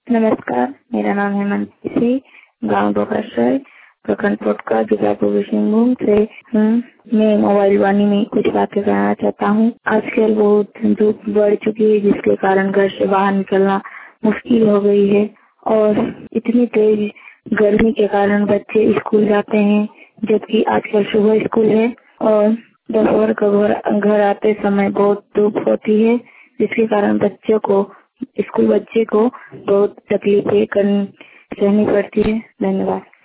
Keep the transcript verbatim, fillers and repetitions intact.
नमस्कार, मेरा नाम हेमंत सिंह, गाँव डोकासर, प्रखंड पोटका, जिला पूर्वी सिंहभूम से हूँ। मैं मोबाइल वाणी में कुछ बातें कहना चाहता हूँ। आजकल बहुत धूप बढ़ चुकी है, जिसके कारण घर से बाहर निकलना मुश्किल हो गई है और इतनी तेज गर्मी के कारण बच्चे स्कूल जाते हैं, जबकि आजकल सुबह स्कूल है और दोपहर को घर घर आते समय बहुत धूप होती है, जिसके कारण बच्चों को स्कूल बच्चे को बहुत तकलीफें करनी सहनी पड़ती है। धन्यवाद।